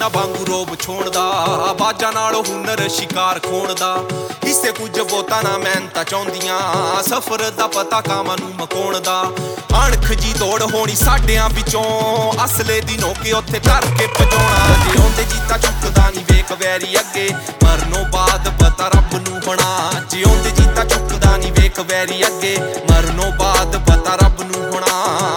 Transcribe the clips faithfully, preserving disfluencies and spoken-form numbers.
ਨਾ ਵਾਂਗੂ ਰੋਬ ਛੋਣ ਦਾ, ਬਾਜਾਂ ਨਾਲ ਹੁਨਰ ਸ਼ਿਕਾਰ ਖੋਣ ਦਾ। ਹਿੱਸੇ ਕੁਝ ਬੋਤਾਂ ਨਾ ਮਿਹਨਤਾਂ ਚਾਹੁੰਦੀਆਂ, ਸਫ਼ਰ ਦਾ ਪਤਾ ਕਾਮਾਂ ਨੂੰ ਮਕਾਉਣ ਦਾ। ਅਣਖ ਜੀ ਦੌੜ ਹੋਣੀ ਸਾਡਿਆਂ ਵਿੱਚੋਂ, ਅਸਲੇ ਦੀ ਨੋਕੇ ਉੱਥੇ ਕਰਕੇ ਪਜਾਉਣਾ। ਜਿਉਂਦੇ ਜੀਤਾ ਚੁੱਕਦਾ ਨੀ ਵੇਖ ਵੈਰੀ ਅੱਗੇ, ਮਰਨੋਂ ਬਾਅਦ ਪਤਾ ਰੱਬ ਨੂੰ ਹੋਣਾ। ਜਿਉਂਦੇ ਜੀਤਾ ਚੁੱਕਦਾ ਨੀ ਵੇਖ ਵੈਰੀ ਅੱਗੇ, ਮਰਨੋਂ ਬਾਅਦ ਪਤਾ ਰੱਬ ਨੂੰ ਹੋਣਾ।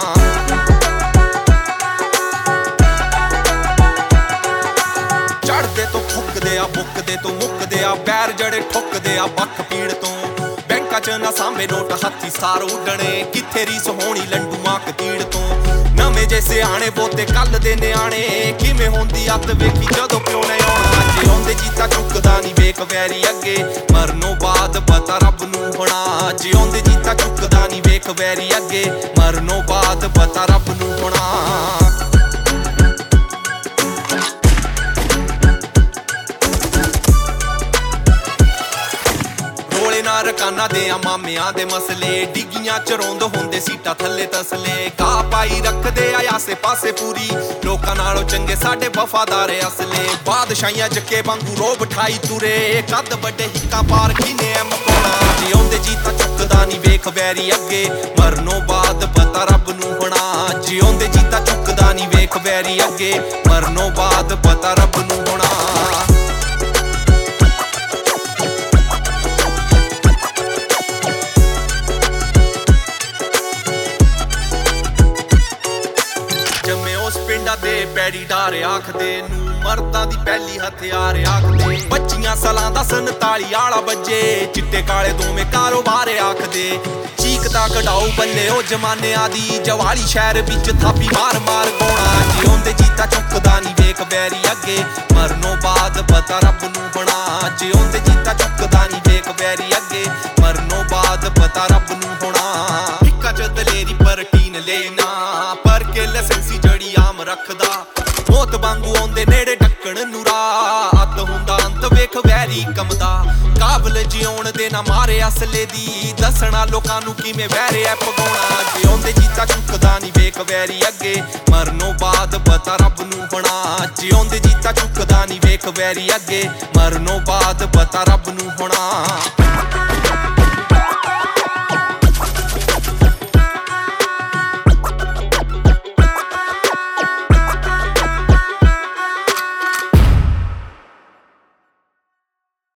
ਚੜਦੇ ਤੋਂ ਫੁੱਕਦੇ ਆ, ਬੁੱਕਦੇ ਤੋਂ ਮੁੱਕਦੇ ਆ, ਪੈਰ ਜੜੇ ਠੁੱਕਦੇ ਆ ਬੱਖ ਪੀੜ ਤੋਂ। ਬੈਂਕਾਂ ਚ ਨਾ ਸਾਂਭੇ ਨੋਟ ਹੱਥੀ ਸਾਰ ਉੱਡਣੇ, ਕਿੱਥੇ ਰੀਸ ਹੋਣੀ ਲੰਡੂਆਂ ਕਤੀੜ ਤੋਂ। ਨਵੇਂ ਜੇ ਸਿਆਣੇ ਬੋਤੇ ਕੱਲ ਦੇ ਨਿਆਣੇ, ਕਿਵੇਂ ਹੁੰਦੀ ਅੱਤ ਵੇਖੀ ਜਦੋਂ ਪਿਓ ਨੇ ਆਉਣਾ। ਜਿਉਂਦੇ ਜੀਤਾ ਚੁੱਕਦਾ ਨੀ ਵੇਖ ਵੈਰੀ ਅੱਗੇ, ਮਰਨੋਂ ਬਾਅਦ ਪਤਾ ਰੱਬ ਨੂੰ ਹੋਣਾ। ਜਿਉਂਦੇ ਜੀਤਾ ਚੁੱਕਦਾ ਨੀ ਵੇਖ ਵੈਰੀ ਅੱਗੇ, ਮਰਨੋਂ ਬਾਅਦ ਪਤਾ ਰੱਬ ਨੂੰ ਹੋਣਾ। ਰਕਾਨਾ ਦੇ ਆ ਮਾਮਿਆਂ ਦੇ ਮਸਲੇ, ਡਿੱਗੀਆਂ ਚ ਰੋਂਦ ਹੁੰਦੇ ਸੀਟਾਂ ਥੱਲੇ ਤਸਲੇ। ਘਾਹ ਪਾਈ ਰੱਖਦੇ ਆ ਆਸੇ ਪਾਸੇ ਪੂਰੀ, ਲੋਕਾਂ ਨਾਲੋਂ ਚੰਗੇ ਸਾਡੇ ਵਫਾਦਾਰ ਅਸਲੇ। ਬਾਦਸ਼ਾਹੀਆਂ ਜੱਕੇ ਵਾਂਗੂ ਰੋਬ ਠਾਈ ਤੁਰੇ, ਕੱਦ ਵੱਡੇ ਹਿੱਕਾਂ ਪਾਰ ਕਿਨੇ ਐ ਮਕਾਉਣਾ। ਜਿਉਂਦੇ ਜੀਤਾ ਚੁੱਕਦਾ ਨੀ ਵੇਖ ਵੈਰੀ ਅੱਗੇ, ਮਰਨੋਂ ਬਾਅਦ ਪਤਾ ਰੱਬ ਨੂੰ ਹੋਣਾ। ਜਿਉਂਦੇ ਜੀਤਾ ਚੁੱਕਦਾ ਨੀ ਵੇਖ ਵੈਰੀ ਅੱਗੇ, ਮਰਨੋਂ ਬਾਅਦ ਪਤਾ ਰੱਬ ਨੂੰ ਹੋਣਾ। ਪਿੰਡਾਂ ਦੇ ਪੈੜੀ ਡਾਰ ਆਖਦੇ ਨੂੰ, ਮਰਦਾਂ ਦੀ ਪਹਿਲੀ ਹਥਿਆਰ ਆਖਦੇ। ਪੱਚੀਆਂ ਸਾਲਾਂ ਦਾ ਸੰਤਾਲੀ ਆਲਾ ਬੱਜੇ, ਚਿੱਟੇ ਕਾਲੇ ਦੋਵੇਂ ਕਾਰੋਬਾਰ ਆਖਦੇ। ਚੀਕਦਾ ਕਢਾਉ ਬੱਲੇ ਉਹ ਜਮਾਨਿਆਂ ਦੀ, ਜਵਾਲੀ ਸ਼ਹਿਰ ਵਿੱਚ ਥਾਪੀ ਮਾਰ ਮਾਰ ਗਾਉਣਾ। ਜਿਉਂਦੇ ਜੀਤਾ ਚੁੱਕਦਾ ਨੀ ਵੇਖ ਵੈਰੀ ਅੱਗੇ, ਮਰਨੋਂ ਬਾਅਦ ਪਤਾ ਰੱਬ ਨੂੰ ਹੋਣਾ। ਜਿਉਂਦੇ ਜੀਤਾ ਚੁੱਕਦਾ ਨੀ ਵੇਖ ਵੈਰੀ ਅੱਗੇ, ਮਰਨੋਂ ਬਾਅਦ ਪਤਾ ਰੱਬ ਨੂੰ ਹੋਣਾ। ਇੱਕਾ ਚ ਦਲੇਰੀ ਪਰ ਟੀਨ ਲੈਣਾ, ਪਰ ਕੇ ਲਾਇਸੈਂਸੀ ਜੜੀ ਆਮ ਰੱਖਦਾ। ਮੌਤ ਵਾਂਗੂ ਆਉਂਦੇ ਨੇੜੇ ਢੱਕਣ ਨੂੰ ਰਾਹ, ਅੱਤ ਹੁੰਦਾ ਅੰਤ ਵੇਖ ਵੈਰੀ ਕੰਮਦਾ। ਕਾਬਲ ਜਿਉਣ ਦੇ ਨਾ ਮਾਰੇ ਅਸਲੇ ਦੀ, ਦੱਸਣਾ ਲੋਕਾਂ ਨੂੰ ਕਿਵੇਂ ਵੈਰੇ ਐ ਪਗਾਉਣਾ। ਜਿਉਂਦੇ ਜੀਤਾ ਚੁੱਕਦਾ ਨੀ ਵੇਖ ਵੈਰੀ ਅੱਗੇ, ਮਰਨੋਂ ਬਾਅਦ ਪਤਾ ਰੱਬ ਨੂੰ ਹੋਣਾ। ਜਿਉਂਦੇ ਜੀਤਾ ਚੁੱਕਦਾ ਨੀ ਵੇਖ ਵੈਰੀ ਅੱਗੇ, ਮਰਨੋਂ ਬਾਅਦ ਪਤਾ ਰੱਬ ਨੂੰ ਹੋਣਾ।